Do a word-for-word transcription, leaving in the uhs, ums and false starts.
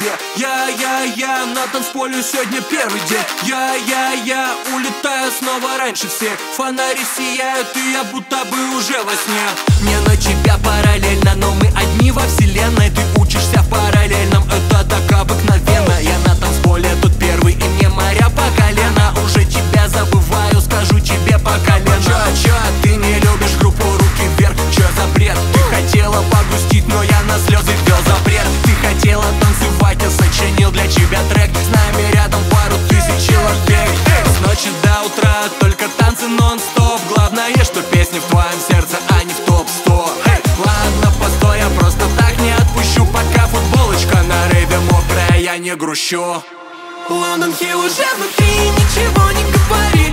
тебе. Я, я, я на танцполе сегодня первый день. Я, я, я улетаю снова раньше всех. Фонари сияют, и я будто бы уже во сне. Мне на тебя параллельно, но мы одни во вселенной. Ты учишься в параллельном, это так обыкновенно. Я на танцполе тут первый, и мне моря по колено. Уже тебя забываю, скажу тебе по колено. Чё, чё, ты не любишь группу «Руки вверх»? Чё за бред? Ты хотела погрустить, но я на слезы ввел запрет. Ты хотела танцевать, я сочинил для тебя трек. С нами рядом пару тысяч человек. С ночи до утра только танцы нон-стоп. Главное, что песни в твоем сердце, а не в топ сто. Ладно, постой, я просто так не отпущу. Пока футболочка на рейве мокрая, я не грущу. Лондон Хилл уже внутри, ничего не говори.